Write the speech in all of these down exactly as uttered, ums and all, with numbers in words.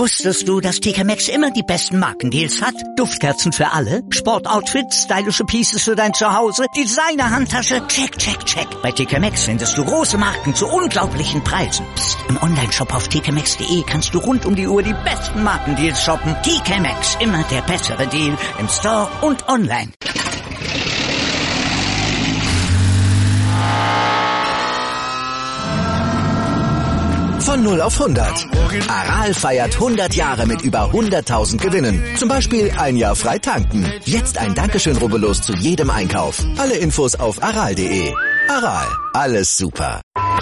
Wusstest du, dass T K Maxx immer die besten Markendeals hat? Duftkerzen für alle, Sportoutfits, stylische Pieces für dein Zuhause, Designer-Handtasche, check, check, check. Bei T K Maxx findest du große Marken zu unglaublichen Preisen. Psst. Im Onlineshop auf t k maxx punkt de kannst du rund um die Uhr die besten Markendeals shoppen. T K Maxx, immer der bessere Deal im Store und online. Von null auf hundert. Aral feiert hundert Jahre mit über hunderttausend Gewinnen. Zum Beispiel ein Jahr frei tanken. Jetzt ein Dankeschön, rubbellos zu jedem Einkauf. Alle Infos auf aral punkt de. Aral, alles super.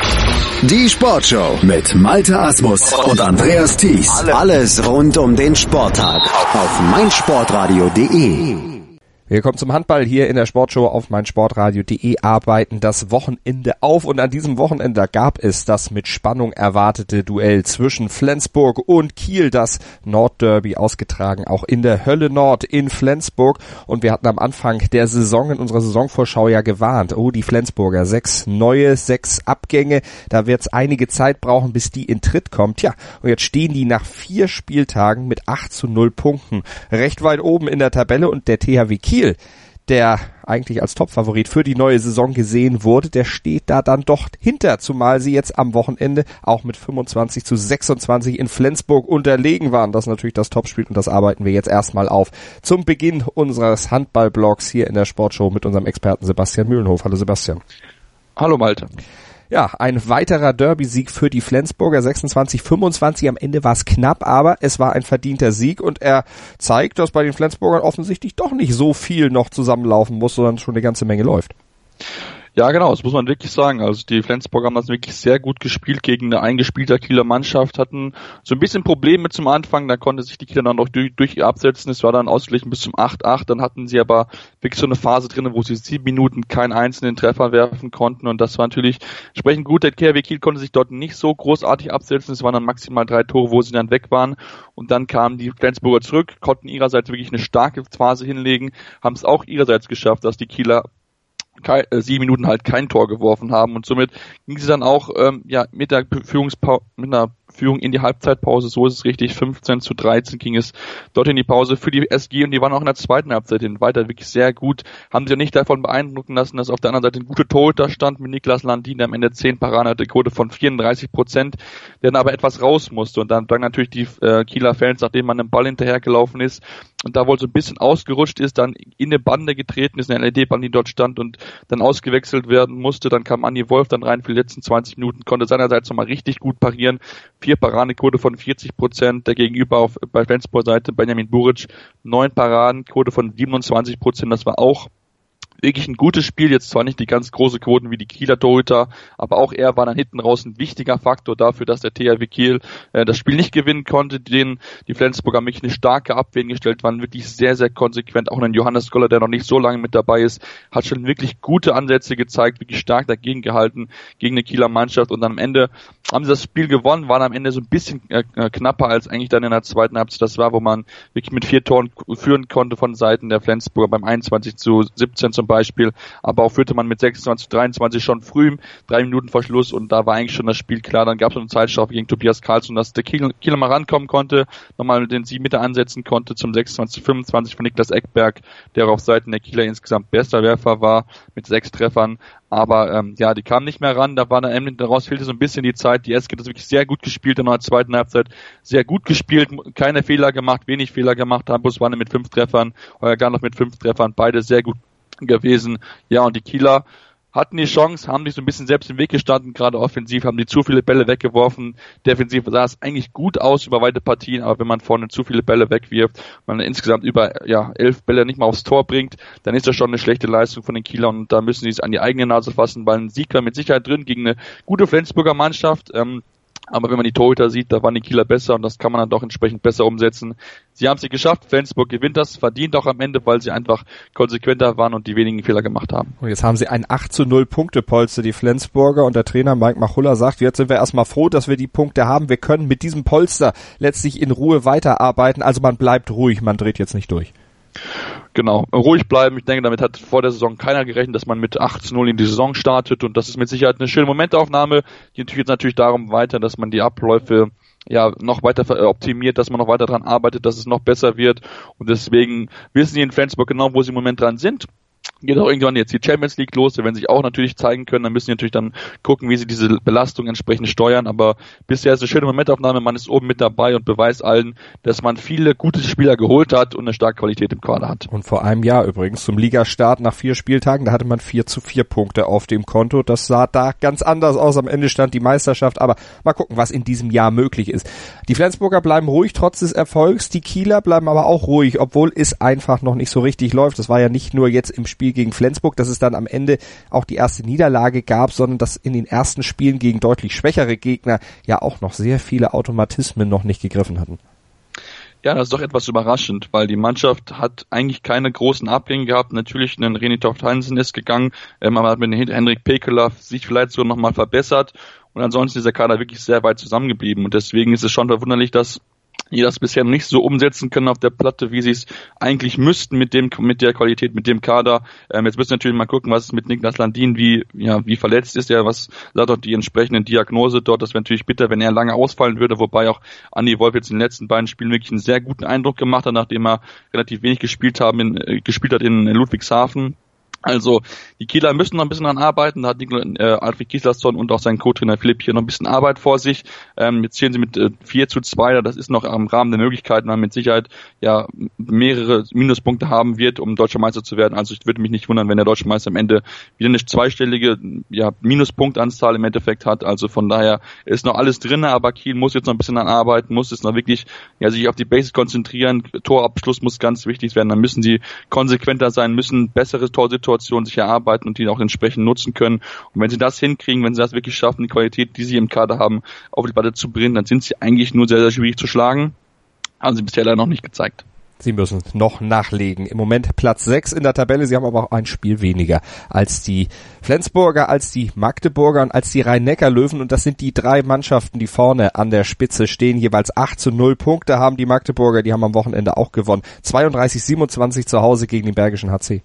Die Sportshow mit Malte Asmus und Andreas Thies. Alles rund um den Sporttag auf meinsportradio punkt de. Willkommen zum Handball hier in der Sportshow auf meinsportradio punkt de. Arbeiten das Wochenende auf und an diesem Wochenende gab es das mit Spannung erwartete Duell zwischen Flensburg und Kiel, das Nordderby, ausgetragen auch in der Hölle Nord in Flensburg, und wir hatten am Anfang der Saison in unserer Saisonvorschau ja gewarnt, oh, die Flensburger, sechs neue, sechs Abgänge, da wird es einige Zeit brauchen, bis die in Tritt kommt. Ja, und jetzt stehen die nach vier Spieltagen mit acht zu null Punkten recht weit oben in der Tabelle, und der T H W Kiel, der eigentlich als Topfavorit für die neue Saison gesehen wurde, der steht da dann doch hinter, zumal sie jetzt am Wochenende auch mit fünfundzwanzig zu sechsundzwanzig in Flensburg unterlegen waren. Das ist natürlich das Topspiel, und das arbeiten wir jetzt erstmal auf zum Beginn unseres Handballblogs hier in der Sportshow mit unserem Experten Sebastian Mühlenhof. Hallo Sebastian. Hallo Malte. Ja, ein weiterer Derby-Sieg für die Flensburger, sechsundzwanzig fünfundzwanzig. Am Ende war es knapp, aber es war ein verdienter Sieg, und er zeigt, dass bei den Flensburgern offensichtlich doch nicht so viel noch zusammenlaufen muss, sondern schon eine ganze Menge läuft. Ja, genau, das muss man wirklich sagen. Also die Flensburger haben das wirklich sehr gut gespielt gegen eine eingespielte Kieler Mannschaft, hatten so ein bisschen Probleme zum Anfang, da konnte sich die Kieler dann noch durch, durch absetzen, es war dann ausgeglichen bis zum acht acht, dann hatten sie aber wirklich so eine Phase drin, wo sie sieben Minuten keinen einzelnen Treffer werfen konnten, und das war natürlich entsprechend gut. Der T H W Kiel konnte sich dort nicht so großartig absetzen, es waren dann maximal drei Tore, wo sie dann weg waren, und dann kamen die Flensburger zurück, konnten ihrerseits wirklich eine starke Phase hinlegen, haben es auch ihrerseits geschafft, dass die Kieler Kein, äh, sieben Minuten halt kein Tor geworfen haben, und somit ging sie dann auch ähm, ja mit der Führungspau- mit einer Führung in die Halbzeitpause, so ist es richtig, fünfzehn zu dreizehn ging es dort in die Pause für die S G, und die waren auch in der zweiten Halbzeit hin weiter wirklich sehr gut, haben sich ja nicht davon beeindrucken lassen, dass auf der anderen Seite ein guter Torhüter stand mit Niklas Landin, der am Ende zehn Paraden hatte, Quote von vierunddreißig Prozent, der dann aber etwas raus musste, und dann dann natürlich die äh, Kieler Fans, nachdem man einem Ball hinterhergelaufen ist und da wohl so ein bisschen ausgerutscht ist, dann in eine Bande getreten ist, eine L E D-Bande, die dort stand und dann ausgewechselt werden musste, dann kam Andi Wolf dann rein für die letzten zwanzig Minuten, konnte seinerseits nochmal richtig gut parieren, vier Paradenquote von vierzig Prozent, der Gegenüber auf bei Flensburg-Seite Benjamin Buric, neun Paradenquote von siebenundzwanzig Prozent, das war auch wirklich ein gutes Spiel, jetzt zwar nicht die ganz große Quoten wie die Kieler Torhüter, aber auch er war dann hinten raus ein wichtiger Faktor dafür, dass der T H W Kiel äh, das Spiel nicht gewinnen konnte, den die Flensburger haben wirklich eine starke Abwehr gestellt, waren wirklich sehr, sehr konsequent, auch ein Johannes Goller, der noch nicht so lange mit dabei ist, hat schon wirklich gute Ansätze gezeigt, wirklich stark dagegen gehalten, gegen eine Kieler Mannschaft, und dann am Ende haben sie das Spiel gewonnen, waren am Ende so ein bisschen äh, knapper als eigentlich dann in der zweiten Halbzeit das war, wo man wirklich mit vier Toren führen konnte von Seiten der Flensburger beim einundzwanzig zu siebzehn zum Beispiel, aber auch führte man mit sechsundzwanzig zu dreiundzwanzig schon früh, drei Minuten vor Schluss, und da war eigentlich schon das Spiel klar. Dann gab es eine Zeitstrafe gegen Tobias Karlsson, dass der Kiel, Kieler mal rankommen konnte, nochmal den Sieg mit ansetzen konnte zum sechsundzwanzig zu fünfundzwanzig von Niklas Eckberg, der auf Seiten der Kieler insgesamt bester Werfer war mit sechs Treffern. Aber ähm, ja, die kamen nicht mehr ran, da war dann Emden, daraus fehlte so ein bisschen die Zeit. Die S G hat das wirklich sehr gut gespielt in der zweiten Halbzeit, sehr gut gespielt, keine Fehler gemacht, wenig Fehler gemacht. Hampus Wanne mit fünf Treffern, Euer Garnoff mit fünf Treffern, beide sehr gut gewesen. Ja, und die Kieler hatten die Chance, haben sich so ein bisschen selbst im Weg gestanden, gerade offensiv, haben die zu viele Bälle weggeworfen. Defensiv sah es eigentlich gut aus über weite Partien, aber wenn man vorne zu viele Bälle wegwirft, man insgesamt über ja elf Bälle nicht mal aufs Tor bringt, dann ist das schon eine schlechte Leistung von den Kielern, und da müssen sie es an die eigene Nase fassen, weil ein Sieg war mit Sicherheit drin gegen eine gute Flensburger Mannschaft. Ähm, Aber wenn man die Torhüter sieht, da waren die Kieler besser, und das kann man dann doch entsprechend besser umsetzen. Sie haben es geschafft, Flensburg gewinnt das, verdient auch am Ende, weil sie einfach konsequenter waren und die wenigen Fehler gemacht haben. Und jetzt haben sie ein acht zu null Punktepolster, die Flensburger, und der Trainer Mike Machulla sagt, jetzt sind wir erstmal froh, dass wir die Punkte haben. Wir können mit diesem Polster letztlich in Ruhe weiterarbeiten, also man bleibt ruhig, man dreht jetzt nicht durch. Genau, ruhig bleiben. Ich denke, damit hat vor der Saison keiner gerechnet, dass man mit acht zu null in die Saison startet, und das ist mit Sicherheit eine schöne Momentaufnahme. Die geht natürlich darum weiter, dass man die Abläufe ja noch weiter optimiert, dass man noch weiter dran arbeitet, dass es noch besser wird, und deswegen wissen die in Flensburg genau, wo sie im Moment dran sind. Geht auch irgendwann jetzt die Champions League los, wenn sie sich auch natürlich zeigen können, dann müssen sie natürlich dann gucken, wie sie diese Belastung entsprechend steuern, aber bisher ist eine schöne Momentaufnahme, man ist oben mit dabei und beweist allen, dass man viele gute Spieler geholt hat und eine starke Qualität im Kader hat. Und vor einem Jahr übrigens zum Ligastart nach vier Spieltagen, da hatte man vier zu vier Punkte auf dem Konto, das sah da ganz anders aus, am Ende stand die Meisterschaft, aber mal gucken, was in diesem Jahr möglich ist. Die Flensburger bleiben ruhig trotz des Erfolgs, die Kieler bleiben aber auch ruhig, obwohl es einfach noch nicht so richtig läuft. Das war ja nicht nur jetzt im Spiel gegen Flensburg, dass es dann am Ende auch die erste Niederlage gab, sondern dass in den ersten Spielen gegen deutlich schwächere Gegner ja auch noch sehr viele Automatismen noch nicht gegriffen hatten. Ja, das ist doch etwas überraschend, weil die Mannschaft hat eigentlich keine großen Abgänge gehabt. Natürlich, ein René Toft-Hansen ist gegangen, ähm, aber hat mit Henrik Pekeler sich vielleicht sogar nochmal verbessert, und ansonsten ist der Kader wirklich sehr weit zusammengeblieben, und deswegen ist es schon verwunderlich, dass die das bisher noch nicht so umsetzen können auf der Platte, wie sie es eigentlich müssten mit dem, mit der Qualität, mit dem Kader. Ähm, jetzt müssen wir natürlich mal gucken, was ist mit Niklas Landin, wie, ja, wie verletzt ist er, was sagt dort die entsprechende Diagnose dort. Das wäre natürlich bitter, wenn er lange ausfallen würde, wobei auch Andi Wolf jetzt in den letzten beiden Spielen wirklich einen sehr guten Eindruck gemacht hat, nachdem er relativ wenig gespielt haben, in, äh, gespielt hat in Ludwigshafen. Also die Kieler müssen noch ein bisschen dran arbeiten, da hat äh, Alfred Gislason und auch sein Co-Trainer Philipp hier noch ein bisschen Arbeit vor sich. Ähm, jetzt stehen sie mit äh, vier zu zwei, das ist noch im Rahmen der Möglichkeiten, weil mit Sicherheit ja mehrere Minuspunkte haben wird, um deutscher Meister zu werden. Also ich würde mich nicht wundern, wenn der deutsche Meister am Ende wieder eine zweistellige ja, Minuspunktanzahl im Endeffekt hat. Also von daher ist noch alles drin, aber Kiel muss jetzt noch ein bisschen dran arbeiten, muss jetzt noch wirklich ja, sich auf die Basics konzentrieren. Torabschluss muss ganz wichtig werden, dann müssen sie konsequenter sein, müssen bessere Torsituationen sich erarbeiten und die auch entsprechend nutzen können. Und wenn sie das hinkriegen, wenn sie das wirklich schaffen, die Qualität, die sie im Kader haben, auf die Platte zu bringen, dann sind sie eigentlich nur sehr, sehr schwierig zu schlagen. Haben sie bisher leider noch nicht gezeigt. Sie müssen noch nachlegen. Im Moment Platz sechs in der Tabelle. Sie haben aber auch ein Spiel weniger als die Flensburger, als die Magdeburger und als die Rhein-Neckar-Löwen. Und das sind die drei Mannschaften, die vorne an der Spitze stehen. Jeweils acht zu null Punkte haben die Magdeburger. Die haben am Wochenende auch gewonnen. zweiunddreißig siebenundzwanzig zu Hause gegen den Bergischen H C.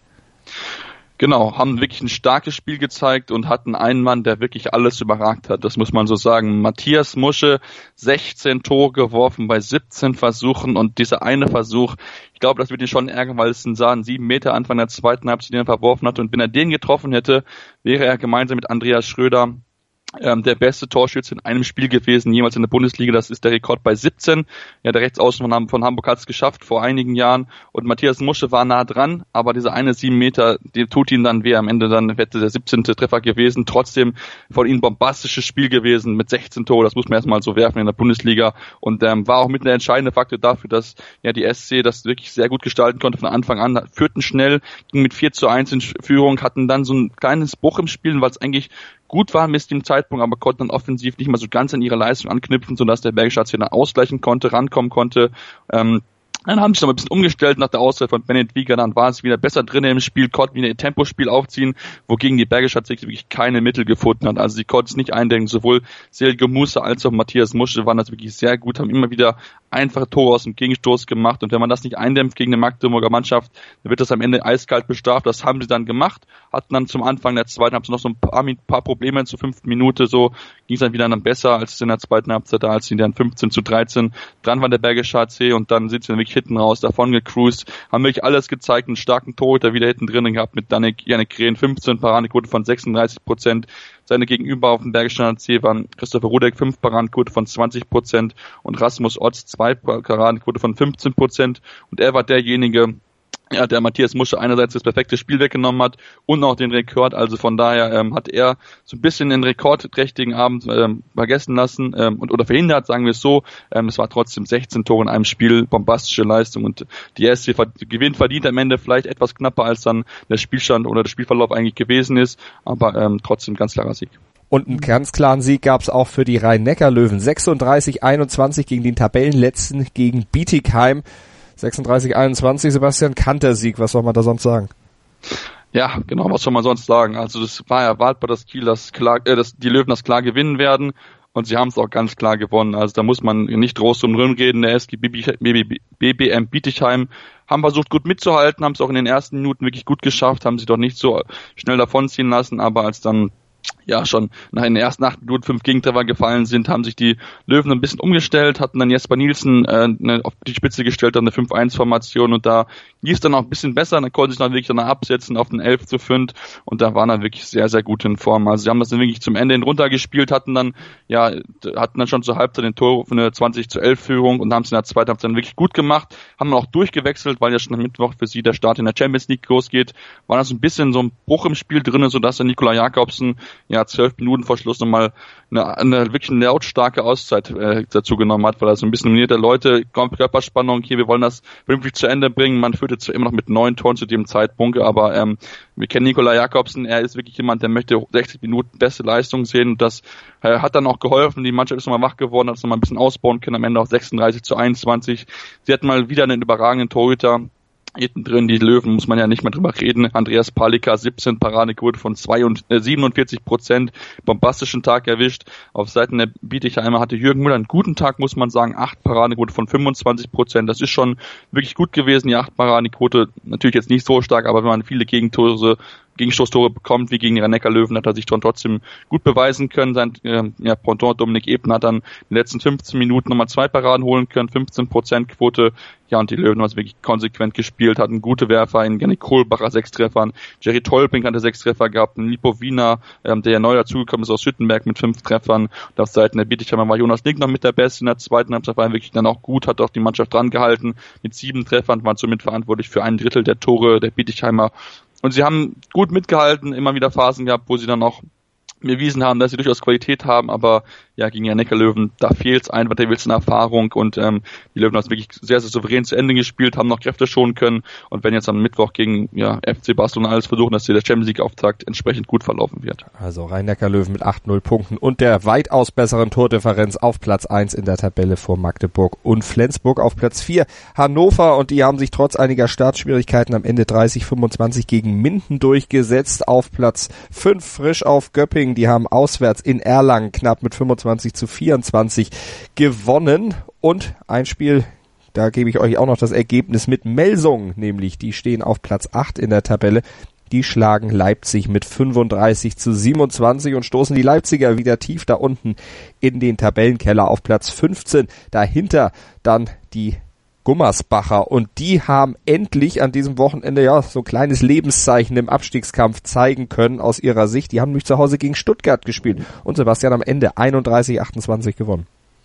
Genau, haben wirklich ein starkes Spiel gezeigt und hatten einen Mann, der wirklich alles überragt hat. Das muss man so sagen. Matthias Musche, sechzehn Tore geworfen bei siebzehn Versuchen, und dieser eine Versuch, ich glaube, das wird ihn schon ärgern, weil es ein Sah, ein sieben Meter Anfang der zweiten Halbzeit, den er verworfen hatte, und wenn er den getroffen hätte, wäre er gemeinsam mit Andreas Schröder Ähm, der beste Torschütze in einem Spiel gewesen, jemals in der Bundesliga. Das ist der Rekord bei siebzehn. Ja, der Rechtsaußen von, Ham- von Hamburg hat es geschafft vor einigen Jahren, und Matthias Musche war nah dran, aber dieser eine sieben Meter, der tut ihn dann weh. Am Ende dann hätte der siebzehnte Treffer gewesen. Trotzdem von ihm bombastisches Spiel gewesen mit sechzehn Tore. Das muss man erstmal so werfen in der Bundesliga, und ähm, war auch mit der entscheidende Faktor dafür, dass ja die S C das wirklich sehr gut gestalten konnte von Anfang an. Führten schnell, ging mit vier zu eins in Führung, hatten dann so ein kleines Bruch im Spiel, weil es eigentlich gut war bis dem Zeitpunkt, aber konnten dann offensiv nicht mal so ganz an ihre Leistung anknüpfen, sodass der Bergische H C dann ausgleichen konnte, rankommen konnte. Ähm, Dann haben sie sich noch ein bisschen umgestellt nach der Auszeit von Bennett Wieger, dann war es wieder besser drin im Spiel, konnten wieder ein Tempospiel aufziehen, wogegen die Bergische H C wirklich keine Mittel gefunden hat. Also sie konnten es nicht eindenken, sowohl Selge Musa als auch Matthias Musche waren das wirklich sehr gut, haben immer wieder einfache Tore aus dem Gegenstoß gemacht, und wenn man das nicht eindämpft gegen eine Magdeburger Mannschaft, dann wird das am Ende eiskalt bestraft. Das haben sie dann gemacht, hatten dann zum Anfang der zweiten Halbzeit noch so ein paar, paar Probleme zur fünften Minute, so ging es dann wieder dann besser als in der zweiten Halbzeit, da als sie dann fünfzehn zu dreizehn dran war der Bergische H C, und dann sind sie dann wirklich hinten raus, davon gecruised, haben wirklich alles gezeigt, einen starken Torhüter wieder hinten drinnen gehabt mit Danik, Janik Krehn, fünfzehn Paradenquote von sechsunddreißig Prozent. Seine Gegenüber auf dem Bergischen H C waren Christopher Rudek, fünf Paradenquote von zwanzig Prozent und Rasmus Otz, zwei Paradenquote von fünfzehn Prozent, und er war derjenige, ja, der Matthias Musche einerseits das perfekte Spiel weggenommen hat und auch den Rekord, also von daher ähm, hat er so ein bisschen den rekordträchtigen Abend ähm, vergessen lassen ähm, und oder verhindert, sagen wir es so. Ähm, es war trotzdem sechzehn Tore in einem Spiel, bombastische Leistung, und die S C gewinnt verdient am Ende, vielleicht etwas knapper als dann der Spielstand oder der Spielverlauf eigentlich gewesen ist, aber ähm, trotzdem ganz klarer Sieg. Und einen ganz klaren Sieg gab's auch für die Rhein-Neckar-Löwen. sechsunddreißig einundzwanzig gegen den Tabellenletzten, gegen Bietigheim. sechsunddreißig einundzwanzig, Sebastian, Kantersieg, was soll man da sonst sagen? Ja, genau, was soll man sonst sagen? Also das war erwartbar, dass Kiel das klar, äh, dass die Löwen das klar gewinnen werden, und sie haben es auch ganz klar gewonnen. Also da muss man nicht groß drum reden. Der S G B B M Bietigheim haben versucht gut mitzuhalten, haben es auch in den ersten Minuten wirklich gut geschafft, haben sich doch nicht so schnell davonziehen lassen, aber als dann ja schon nach den ersten acht Minuten fünf Gegentreffer gefallen sind, haben sich die Löwen ein bisschen umgestellt, hatten dann Jesper Nielsen äh, ne, auf die Spitze gestellt, dann eine fünf eins Formation und da lief dann auch ein bisschen besser, dann konnten sie sich dann wirklich dann absetzen auf den elf zu fünf und da waren dann wirklich sehr, sehr gut in Form. Also sie haben das dann wirklich zum Ende hin runtergespielt, hatten dann ja hatten dann schon zur Halbzeit den Tor für eine zwanzig zu elf Führung und haben es in der zweiten Halbzeit dann wirklich gut gemacht, haben dann auch durchgewechselt, weil ja schon am Mittwoch für sie der Start in der Champions League losgeht, war das ein bisschen so ein Bruch im Spiel drin, sodass der Nikola Jakobsen ja zwölf Minuten vor Schluss nochmal eine, eine wirklich eine lautstarke Auszeit äh, dazu genommen hat, weil er so ein bisschen nominierte Leute, Körperspannung, hier, wir wollen das vernünftig zu Ende bringen. Man führte zwar immer noch mit neun Toren zu dem Zeitpunkt, aber ähm, wir kennen Nikola Jakobsen, er ist wirklich jemand, der möchte sechzig Minuten beste Leistung sehen und das äh, hat dann auch geholfen. Die Mannschaft ist nochmal wach geworden, hat es nochmal ein bisschen ausbauen können, am Ende auch sechsunddreißig zu einundzwanzig. Sie hatten mal wieder einen überragenden Torhüter. Hinten drin, die Löwen, muss man ja nicht mehr drüber reden. Andreas Palika, siebzehn Paradequote von siebenundvierzig Prozent, bombastischen Tag erwischt. Auf Seiten der Bietigheimer hatte Jürgen Müller einen guten Tag, muss man sagen, acht Paradequote von fünfundzwanzig Prozent. Das ist schon wirklich gut gewesen, die acht Paradequote. Natürlich jetzt nicht so stark, aber wenn man viele Gegentore Gegenstoßtore bekommt, wie gegen die Rhein-Neckar-Löwen, hat er sich dann trotzdem gut beweisen können. Sein äh, ja, Pendant Dominik Ebner hat dann in den letzten fünfzehn Minuten nochmal zwei Paraden holen können, fünfzehn Prozent Quote. Ja, und die Löwen haben es wirklich konsequent gespielt, hatten gute Werfer in Jannik Kohlbacher sechs Treffern, Jerry Tolping hatte sechs Treffer gehabt, Lipo Wiener, ähm, der ja neu dazugekommen ist aus Schüttenberg mit fünf Treffern. Und auf Seiten der Bietigheimer war Jonas Link noch mit der Beste in der zweiten Halbzeit, war wirklich dann auch gut, hat auch die Mannschaft dran gehalten mit sieben Treffern, waren somit verantwortlich für ein Drittel der Tore der Bietigheimer. Und sie haben gut mitgehalten, immer wieder Phasen gehabt, wo sie dann auch bewiesen haben, dass sie durchaus Qualität haben, aber ja, gegen die Rhein-Neckar-Löwen, da fehlt es einfach, der will eine Erfahrung und ähm, die Löwen haben es wirklich sehr, sehr souverän zu Ende gespielt, haben noch Kräfte schonen können und wenn jetzt am Mittwoch gegen ja, F C Barcelona alles versuchen, dass hier der Champions League-Auftakt entsprechend gut verlaufen wird. Also Rhein-Neckar-Löwen mit acht null Punkten und der weitaus besseren Tordifferenz auf Platz eins in der Tabelle vor Magdeburg und Flensburg auf Platz vier. Hannover und die haben sich trotz einiger Startschwierigkeiten am Ende dreißig fünfundzwanzig gegen Minden durchgesetzt. Auf Platz fünf frisch auf Göppingen. Die haben auswärts in Erlangen knapp mit fünfundzwanzig zu vierundzwanzig gewonnen. Und ein Spiel, da gebe ich euch auch noch das Ergebnis mit Melsung, nämlich die stehen auf Platz acht in der Tabelle. Die schlagen Leipzig mit fünfunddreißig zu siebenundzwanzig und stoßen die Leipziger wieder tief da unten in den Tabellenkeller auf Platz fünfzehn. Dahinter dann die Gummersbacher und die haben endlich an diesem Wochenende ja so ein kleines Lebenszeichen im Abstiegskampf zeigen können aus ihrer Sicht. Die haben nämlich zu Hause gegen Stuttgart gespielt und Sebastian am Ende einunddreißig achtundzwanzig gewonnen.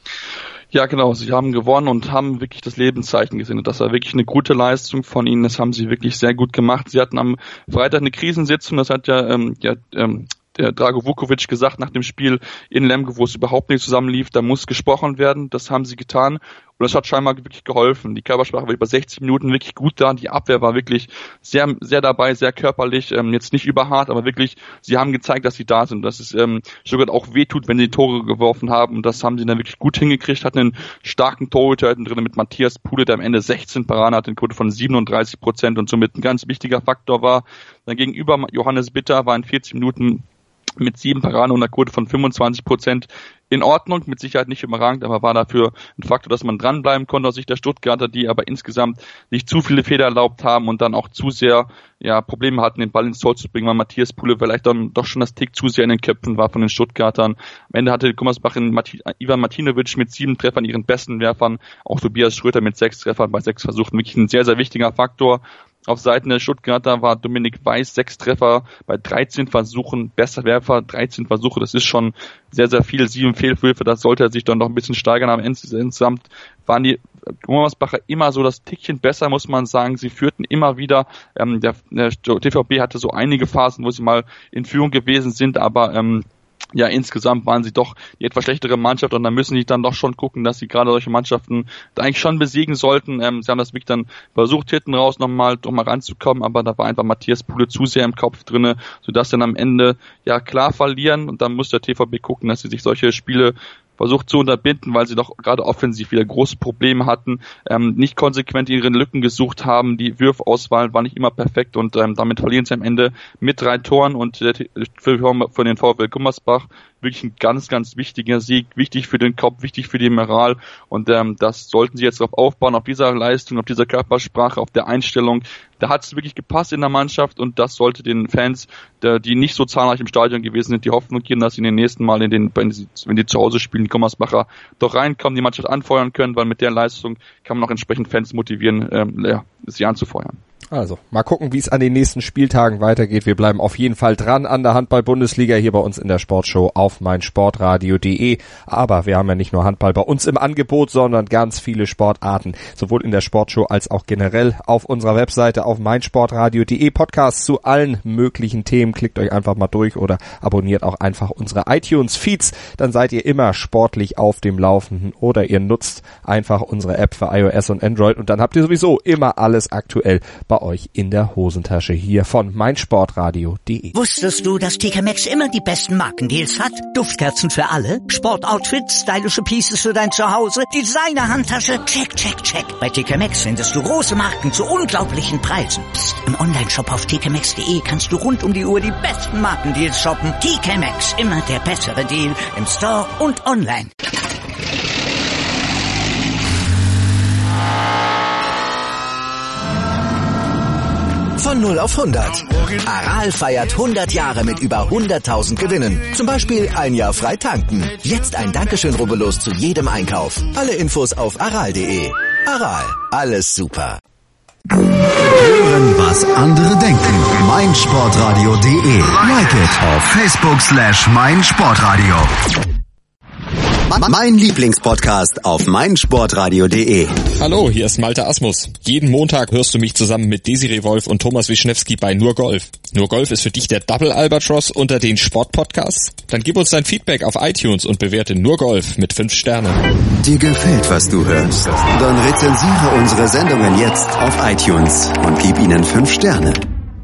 Ja, genau, sie haben gewonnen und haben wirklich das Lebenszeichen gesehen. Das war wirklich eine gute Leistung von ihnen, das haben sie wirklich sehr gut gemacht. Sie hatten am Freitag eine Krisensitzung, das hat ja, ähm, ja ähm, der Drago Vukovic gesagt nach dem Spiel in Lemgo, wo es überhaupt nicht zusammenlief, da muss gesprochen werden, das haben sie getan und das hat scheinbar wirklich geholfen. Die Körpersprache war über sechzig Minuten wirklich gut da, die Abwehr war wirklich sehr sehr dabei, sehr körperlich, ähm, jetzt nicht überhart, aber wirklich, sie haben gezeigt, dass sie da sind, dass es ähm, sogar auch wehtut, wenn sie Tore geworfen haben und das haben sie dann wirklich gut hingekriegt, hatten einen starken Torhüter drin mit Matthias Pule, der am Ende sechzehn Paraden hatte, eine Quote von siebenunddreißig Prozent und somit ein ganz wichtiger Faktor war. Dann gegenüber Johannes Bitter war in vierzig Minuten mit sieben Paraden und einer Quote von fünfundzwanzig Prozent in Ordnung, mit Sicherheit nicht überragend, aber war dafür ein Faktor, dass man dranbleiben konnte aus Sicht der Stuttgarter, die aber insgesamt nicht zu viele Fehler erlaubt haben und dann auch zu sehr ja Probleme hatten, den Ball ins Tor zu bringen, weil Matthias Pule vielleicht dann doch schon das Tick zu sehr in den Köpfen war von den Stuttgartern. Am Ende hatte Gummersbach in Martin, Ivan Martinovic mit sieben Treffern ihren besten Werfern, auch Tobias Schröter mit sechs Treffern bei sechs Versuchen, wirklich ein sehr, sehr wichtiger Faktor. Auf Seiten der Stuttgarter war Dominik Weiß sechs Treffer bei dreizehn Versuchen, bester Werfer, dreizehn Versuche, das ist schon sehr, sehr viel, sieben Fehlwürfe, das sollte er sich dann noch ein bisschen steigern, aber insgesamt waren die Gummersbacher immer so das Tickchen besser, muss man sagen, sie führten immer wieder, ähm, der, der D V B hatte so einige Phasen, wo sie mal in Führung gewesen sind, aber ähm, ja, insgesamt waren sie doch die etwas schlechtere Mannschaft und da müssen die dann doch schon gucken, dass sie gerade solche Mannschaften da eigentlich schon besiegen sollten. Ähm, sie haben das wirklich dann versucht, hinten raus nochmal doch mal ranzukommen, aber da war einfach Matthias Pule zu sehr im Kopf drinne, sodass dann am Ende ja klar verlieren und dann muss der T V B gucken, dass sie sich solche Spiele versucht zu unterbinden, weil sie doch gerade offensiv wieder große Probleme hatten, ähm, nicht konsequent ihre Lücken gesucht haben, die Würfauswahl war nicht immer perfekt und ähm, damit verlieren sie am Ende mit drei Toren und der, für, für den VfL Gummersbach wirklich ein ganz, ganz wichtiger Sieg, wichtig für den Kopf, wichtig für die Moral und ähm, das sollten sie jetzt darauf aufbauen, auf dieser Leistung, auf dieser Körpersprache, auf der Einstellung. Da hat es wirklich gepasst in der Mannschaft und das sollte den Fans, der, die nicht so zahlreich im Stadion gewesen sind, die Hoffnung geben, dass sie in den nächsten Mal, in den, wenn sie, wenn die zu Hause spielen, Gummersbacher doch reinkommen, die Mannschaft anfeuern können, weil mit der Leistung kann man auch entsprechend Fans motivieren, ähm, ja, sie anzufeuern. Also, mal gucken, wie es an den nächsten Spieltagen weitergeht. Wir bleiben auf jeden Fall dran an der Handball-Bundesliga hier bei uns in der Sportshow auf meinsportradio punkt de. Aber wir haben ja nicht nur Handball bei uns im Angebot, sondern ganz viele Sportarten. Sowohl in der Sportshow als auch generell auf unserer Webseite auf meinsportradio punkt de. Podcasts zu allen möglichen Themen. Klickt euch einfach mal durch oder abonniert auch einfach unsere iTunes-Feeds. Dann seid ihr immer sportlich auf dem Laufenden oder ihr nutzt einfach unsere App für iOS und Android und dann habt ihr sowieso immer alles aktuell bei euch in der Hosentasche hier von meinsportradio punkt de. Wusstest du, dass T K Maxx immer die besten Markendeals hat? Duftkerzen für alle, Sportoutfits, stylische Pieces für dein Zuhause, Designer-Handtasche, check, check, check. Bei T K Maxx findest du große Marken zu unglaublichen Preisen. Psst. Im Onlineshop auf t k maxx punkt de kannst du rund um die Uhr die besten Markendeals shoppen. T K Maxx, immer der bessere Deal im Store und online. Von null auf hundert. Aral feiert hundert Jahre mit über hunderttausend Gewinnen. Zum Beispiel ein Jahr frei tanken. Jetzt ein Dankeschön, rubbellos zu jedem Einkauf. Alle Infos auf aral punkt de. Aral, alles super. Hören, was andere denken. meinsportradio punkt de. Like it auf Facebook slash meinsportradio. Mein Lieblingspodcast auf meinsportradio punkt de. Hallo, hier ist Malte Asmus. Jeden Montag hörst du mich zusammen mit Desiree Wolf und Thomas Wischnewski bei Nur Golf. Nur Golf ist für dich der Double Albatross unter den Sportpodcasts? Dann gib uns dein Feedback auf iTunes und bewerte Nur Golf mit fünf Sternen. Dir gefällt, was du hörst? Dann rezensiere unsere Sendungen jetzt auf iTunes und gib ihnen fünf Sterne.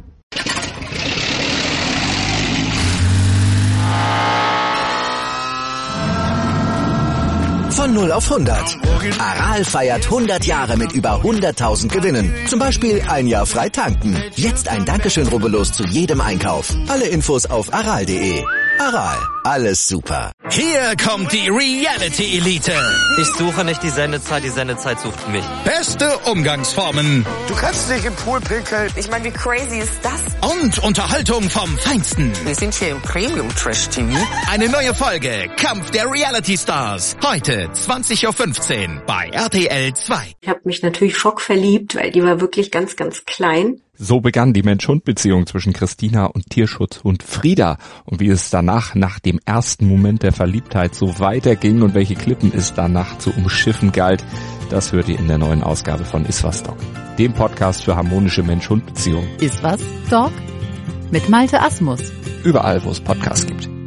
Von null auf hundert. Aral feiert hundert Jahre mit über hunderttausend Gewinnen. Zum Beispiel ein Jahr frei tanken. Jetzt ein Dankeschön, rubbellos zu jedem Einkauf. Alle Infos auf aral punkt de. Aral, alles super. Hier kommt die Reality-Elite. Ich suche nicht die Sendezeit, die Sendezeit sucht mich. Beste Umgangsformen. Du kannst nicht im Pool pinkeln. Ich meine, wie crazy ist das? Und Unterhaltung vom Feinsten. Wir sind hier im Premium-Trash-T V. Eine neue Folge, Kampf der Reality-Stars. Heute zwanzig Uhr fünfzehn bei R T L zwei. Ich habe mich natürlich schockverliebt, weil die war wirklich ganz, ganz klein. So begann die Mensch-Hund-Beziehung zwischen Christina und Tierschutzhund Frieda. Und wie es danach, nach dem ersten Moment der Verliebtheit, so weiterging und welche Klippen es danach zu umschiffen galt, das hört ihr in der neuen Ausgabe von Iswas Dog, dem Podcast für harmonische Mensch-Hund-Beziehungen. Iswas Dog mit Malte Asmus. Überall, wo es Podcasts gibt.